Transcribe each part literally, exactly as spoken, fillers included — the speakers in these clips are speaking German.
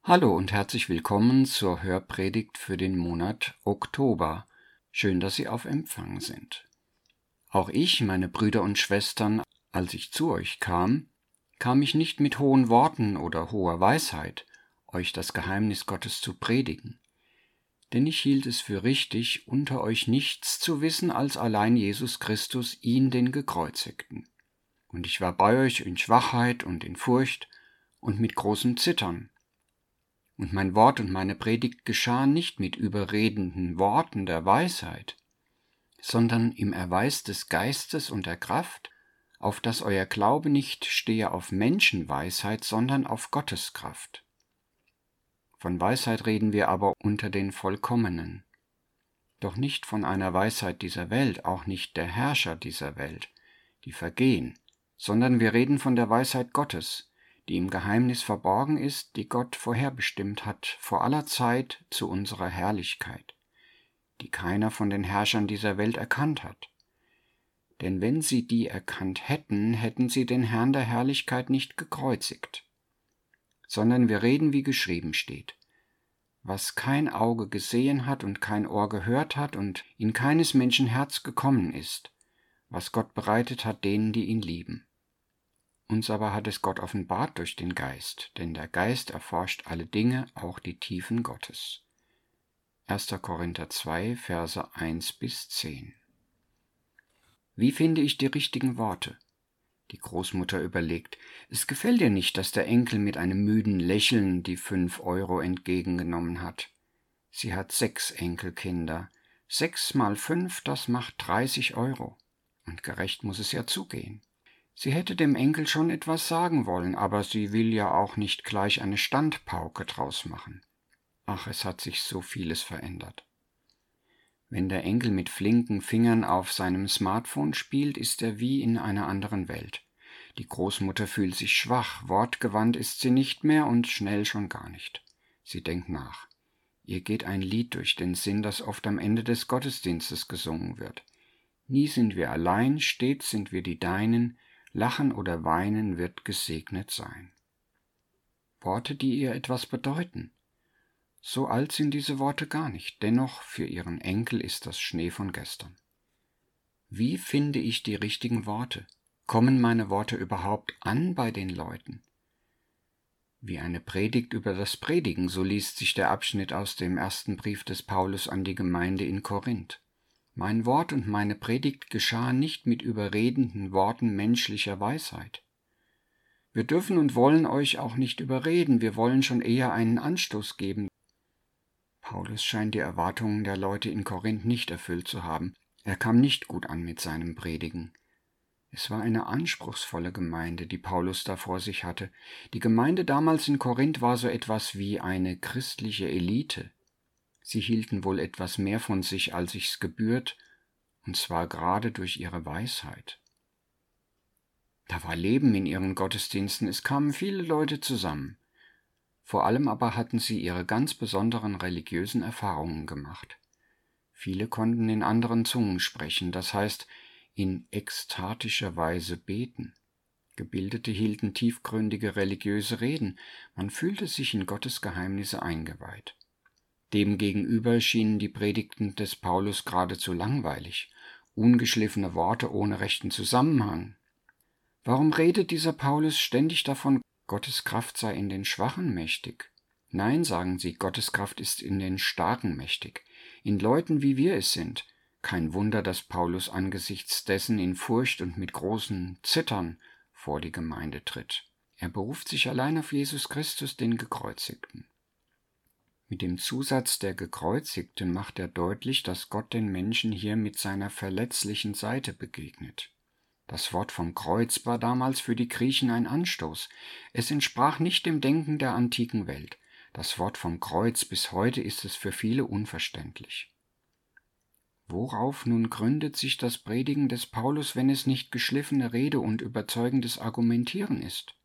Hallo und herzlich willkommen zur Hörpredigt für den Monat Oktober. Schön, dass Sie auf Empfang sind. Auch ich, meine Brüder und Schwestern, als ich zu euch kam, kam ich nicht mit hohen Worten oder hoher Weisheit, euch das Geheimnis Gottes zu predigen. Denn ich hielt es für richtig, unter euch nichts zu wissen als allein Jesus Christus, ihn den Gekreuzigten. Und ich war bei euch in Schwachheit und in Furcht und mit großem Zittern. Und mein Wort und meine Predigt geschahen nicht mit überredenden Worten der Weisheit, sondern im Erweis des Geistes und der Kraft, auf dass euer Glaube nicht stehe auf Menschenweisheit, sondern auf Gottes Kraft. Von Weisheit reden wir aber unter den Vollkommenen, doch nicht von einer Weisheit dieser Welt, auch nicht der Herrscher dieser Welt, die vergehen, sondern wir reden von der Weisheit Gottes, die im Geheimnis verborgen ist, die Gott vorherbestimmt hat, vor aller Zeit zu unserer Herrlichkeit, die keiner von den Herrschern dieser Welt erkannt hat. Denn wenn sie die erkannt hätten, hätten sie den Herrn der Herrlichkeit nicht gekreuzigt. Sondern wir reden, wie geschrieben steht: Was kein Auge gesehen hat und kein Ohr gehört hat und in keines Menschen Herz gekommen ist, was Gott bereitet hat denen, die ihn lieben. Uns aber hat es Gott offenbart durch den Geist, denn der Geist erforscht alle Dinge, auch die Tiefen Gottes. erster Korinther zwei, Verse eins bis zehn. Wie finde ich die richtigen Worte? Die Großmutter überlegt. Es gefällt ihr nicht, dass der Enkel mit einem müden Lächeln die fünf Euro entgegengenommen hat. Sie hat sechs Enkelkinder. Sechs mal fünf, das macht dreißig Euro. Und gerecht muss es ja zugehen. Sie hätte dem Enkel schon etwas sagen wollen, aber sie will ja auch nicht gleich eine Standpauke draus machen. Ach, es hat sich so vieles verändert. Wenn der Enkel mit flinken Fingern auf seinem Smartphone spielt, ist er wie in einer anderen Welt. Die Großmutter fühlt sich schwach, wortgewandt ist sie nicht mehr und schnell schon gar nicht. Sie denkt nach. Ihr geht ein Lied durch den Sinn, das oft am Ende des Gottesdienstes gesungen wird. Nie sind wir allein, stets sind wir die Deinen, Lachen oder Weinen wird gesegnet sein. Worte, die ihr etwas bedeuten. So alt sind diese Worte gar nicht, dennoch für ihren Enkel ist das Schnee von gestern. Wie finde ich die richtigen Worte? Kommen meine Worte überhaupt an bei den Leuten? Wie eine Predigt über das Predigen, so liest sich der Abschnitt aus dem ersten Brief des Paulus an die Gemeinde in Korinth. Mein Wort und meine Predigt geschahen nicht mit überredenden Worten menschlicher Weisheit. Wir dürfen und wollen euch auch nicht überreden, wir wollen schon eher einen Anstoß geben. Paulus scheint die Erwartungen der Leute in Korinth nicht erfüllt zu haben. Er kam nicht gut an mit seinem Predigen. Es war eine anspruchsvolle Gemeinde, die Paulus da vor sich hatte. Die Gemeinde damals in Korinth war so etwas wie eine christliche Elite. Sie hielten wohl etwas mehr von sich, als sich's gebührt, und zwar gerade durch ihre Weisheit. Da war Leben in ihren Gottesdiensten, es kamen viele Leute zusammen. Vor allem aber hatten sie ihre ganz besonderen religiösen Erfahrungen gemacht. Viele konnten in anderen Zungen sprechen, das heißt in ekstatischer Weise beten. Gebildete hielten tiefgründige religiöse Reden, man fühlte sich in Gottes Geheimnisse eingeweiht. Demgegenüber schienen die Predigten des Paulus geradezu langweilig, ungeschliffene Worte ohne rechten Zusammenhang. Warum redet dieser Paulus ständig davon, Gottes Kraft sei in den Schwachen mächtig? Nein, sagen sie, Gottes Kraft ist in den Starken mächtig, in Leuten, wie wir es sind. Kein Wunder, dass Paulus angesichts dessen in Furcht und mit großem Zittern vor die Gemeinde tritt. Er beruft sich allein auf Jesus Christus, den Gekreuzigten. Mit dem Zusatz der Gekreuzigte macht er deutlich, dass Gott den Menschen hier mit seiner verletzlichen Seite begegnet. Das Wort vom Kreuz war damals für die Griechen ein Anstoß. Es entsprach nicht dem Denken der antiken Welt. Das Wort vom Kreuz, bis heute ist es für viele unverständlich. Worauf nun gründet sich das Predigen des Paulus, wenn es nicht geschliffene Rede und überzeugendes Argumentieren ist?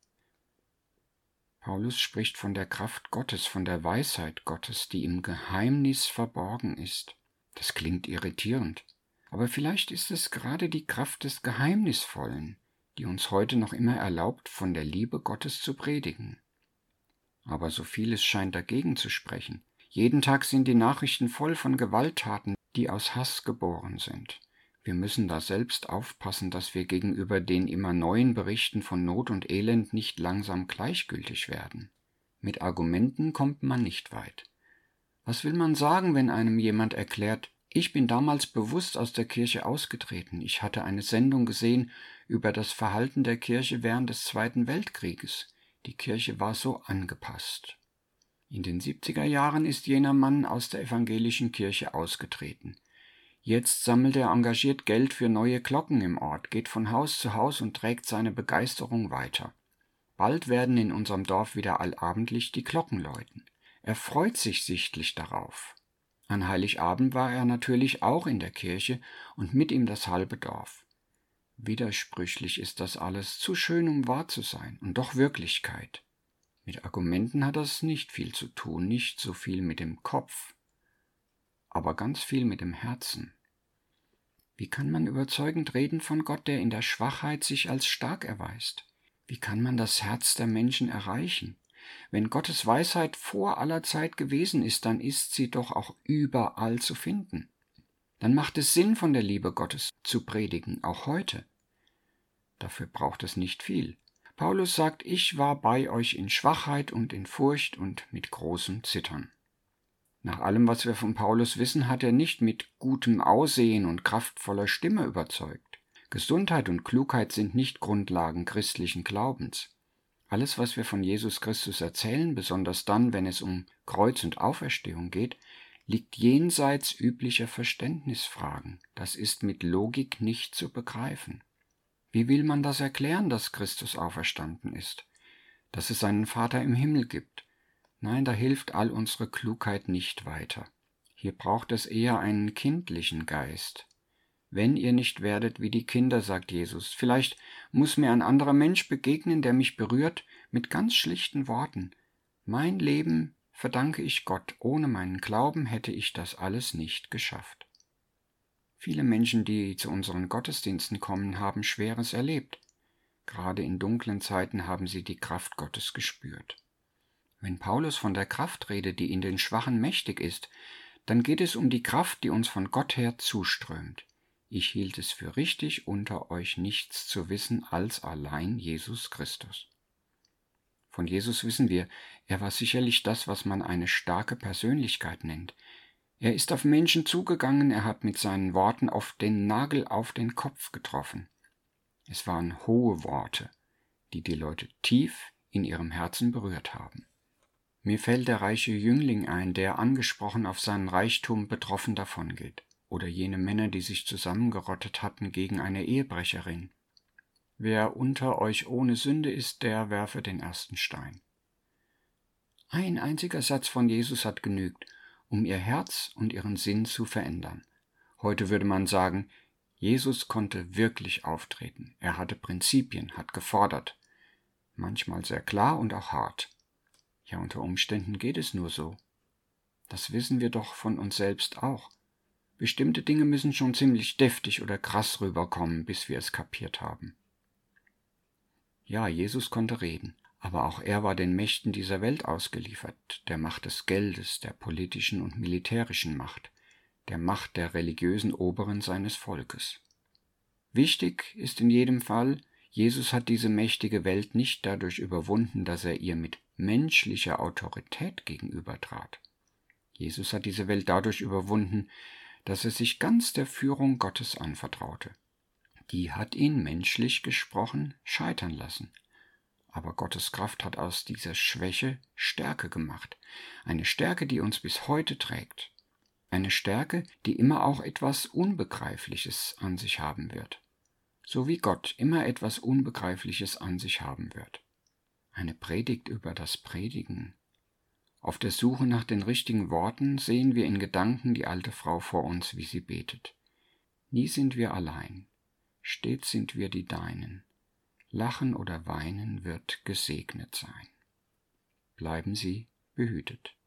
Paulus spricht von der Kraft Gottes, von der Weisheit Gottes, die im Geheimnis verborgen ist. Das klingt irritierend, aber vielleicht ist es gerade die Kraft des Geheimnisvollen, die uns heute noch immer erlaubt, von der Liebe Gottes zu predigen. aber so vieles scheint dagegen zu sprechen. Jeden Tag sind die Nachrichten voll von Gewalttaten, die aus Hass geboren sind. Wir müssen da selbst aufpassen, dass wir gegenüber den immer neuen Berichten von Not und Elend nicht langsam gleichgültig werden. Mit Argumenten kommt man nicht weit. Was will man sagen, wenn einem jemand erklärt: Ich bin damals bewusst aus der Kirche ausgetreten. Ich hatte eine Sendung gesehen über das Verhalten der Kirche während des Zweiten Weltkrieges. Die Kirche war so angepasst. In den siebziger Jahren ist jener Mann aus der evangelischen Kirche ausgetreten. Jetzt sammelt er engagiert Geld für neue Glocken im Ort, geht von Haus zu Haus und trägt seine Begeisterung weiter. Bald werden in unserem Dorf wieder allabendlich die Glocken läuten. Er freut sich sichtlich darauf. An Heiligabend war er natürlich auch in der Kirche und mit ihm das halbe Dorf. Widersprüchlich ist das alles, zu schön, um wahr zu sein, und doch Wirklichkeit. Mit Argumenten hat das nicht viel zu tun, nicht so viel mit dem Kopf, aber ganz viel mit dem Herzen. Wie kann man überzeugend reden von Gott, der in der Schwachheit sich als stark erweist? Wie kann man das Herz der Menschen erreichen? Wenn Gottes Weisheit vor aller Zeit gewesen ist, dann ist sie doch auch überall zu finden. Dann macht es Sinn, von der Liebe Gottes zu predigen, auch heute. Dafür braucht es nicht viel. Paulus sagt: Ich war bei euch in Schwachheit und in Furcht und mit großem Zittern. Nach allem, was wir von Paulus wissen, hat er nicht mit gutem Aussehen und kraftvoller Stimme überzeugt. Gesundheit und Klugheit sind nicht Grundlagen christlichen Glaubens. Alles, was wir von Jesus Christus erzählen, besonders dann, wenn es um Kreuz und Auferstehung geht, liegt jenseits üblicher Verständnisfragen. Das ist mit Logik nicht zu begreifen. Wie will man das erklären, dass Christus auferstanden ist? Dass es einen Vater im Himmel gibt? Nein, da hilft all unsere Klugheit nicht weiter. Hier braucht es eher einen kindlichen Geist. Wenn ihr nicht werdet wie die Kinder, sagt Jesus, vielleicht muss mir ein anderer Mensch begegnen, der mich berührt, mit ganz schlichten Worten. Mein Leben verdanke ich Gott. Ohne meinen Glauben hätte ich das alles nicht geschafft. Viele Menschen, die zu unseren Gottesdiensten kommen, haben Schweres erlebt. Gerade in dunklen Zeiten haben sie die Kraft Gottes gespürt. Wenn Paulus von der Kraft redet, die in den Schwachen mächtig ist, dann geht es um die Kraft, die uns von Gott her zuströmt. Ich hielt es für richtig, unter euch nichts zu wissen als allein Jesus Christus. Von Jesus wissen wir, er war sicherlich das, was man eine starke Persönlichkeit nennt. Er ist auf Menschen zugegangen, er hat mit seinen Worten oft den Nagel auf den Kopf getroffen. Es waren hohe Worte, die die Leute tief in ihrem Herzen berührt haben. Mir fällt der reiche Jüngling ein, der angesprochen auf seinen Reichtum betroffen davongeht. Oder jene Männer, die sich zusammengerottet hatten gegen eine Ehebrecherin. Wer unter euch ohne Sünde ist, der werfe den ersten Stein. Ein einziger Satz von Jesus hat genügt, um ihr Herz und ihren Sinn zu verändern. Heute würde man sagen, Jesus konnte wirklich auftreten. Er hatte Prinzipien, hat gefordert. Manchmal sehr klar und auch hart. Ja, unter Umständen geht es nur so. Das wissen wir doch von uns selbst auch. Bestimmte Dinge müssen schon ziemlich deftig oder krass rüberkommen, bis wir es kapiert haben. Ja, Jesus konnte reden, aber auch er war den Mächten dieser Welt ausgeliefert, der Macht des Geldes, der politischen und militärischen Macht, der Macht der religiösen Oberen seines Volkes. Wichtig ist in jedem Fall, Jesus hat diese mächtige Welt nicht dadurch überwunden, dass er ihr mit menschlicher Autorität gegenübertrat. Jesus hat diese Welt dadurch überwunden, dass er sich ganz der Führung Gottes anvertraute. Die hat ihn, menschlich gesprochen, scheitern lassen. Aber Gottes Kraft hat aus dieser Schwäche Stärke gemacht. Eine Stärke, die uns bis heute trägt. Eine Stärke, die immer auch etwas Unbegreifliches an sich haben wird. So wie Gott immer etwas Unbegreifliches an sich haben wird. Eine Predigt über das Predigen. Auf der Suche nach den richtigen Worten sehen wir in Gedanken die alte Frau vor uns, wie sie betet. Nie sind wir allein, stets sind wir die Deinen. Lachen oder Weinen wird gesegnet sein. Bleiben Sie behütet.